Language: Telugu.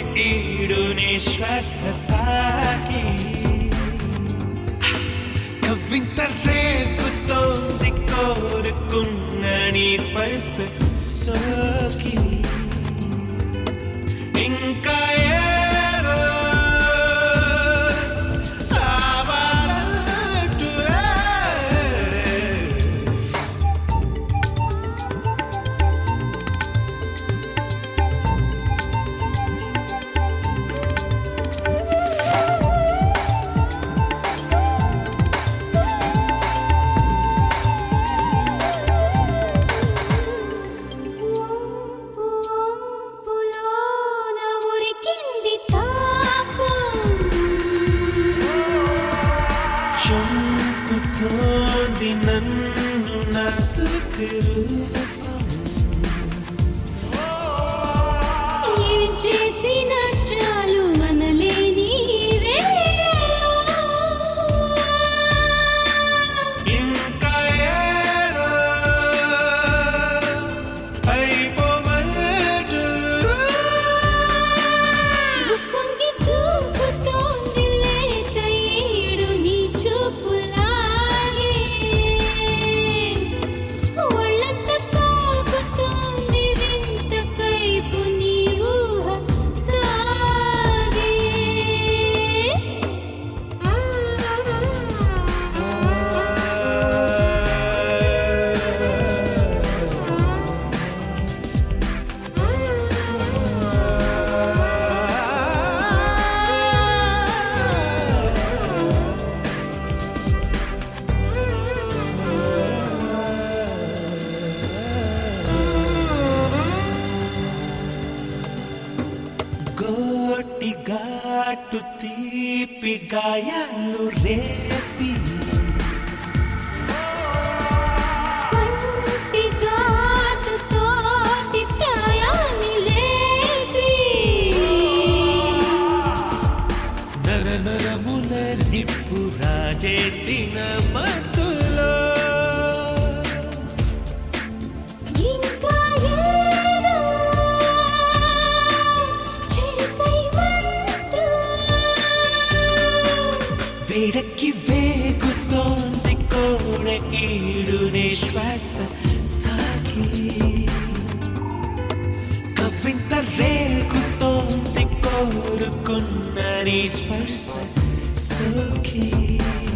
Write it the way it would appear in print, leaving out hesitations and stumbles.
ఈడు నీ శ్వాస తాకి కవింత రేపుతోంది కోరుకున్న నీ స్పర్శ సోకి ఇంకా ఏదో చంపుతోంది నన్ను నా సుఖరూపం ఏం చేసినా చాలు మనలేని ఇంకా ఏదో అయిపోమంటూ పొంగి తూగుతోంది లేత ఏడు నీ చూపులాగే ఒళ్ళంతా తాగుతోంది వింత కైపు నీ ఊహ తాగే గోటి ఘాటు తీపి గాయాలు రేపి పంటి ఘాటు తోటి ప్రాయాన్ని లేపి నర నరముల నిప్పు రాజేసిన మత్తులో ఇంకా ఏదో చేసేయమంటూ వేడకి వేగుతోంది కోడ ఈడు నీ శ్వాస తాకి కవింత రేగుతోంది కోరుకున్న నీ స్పర్శ సోకి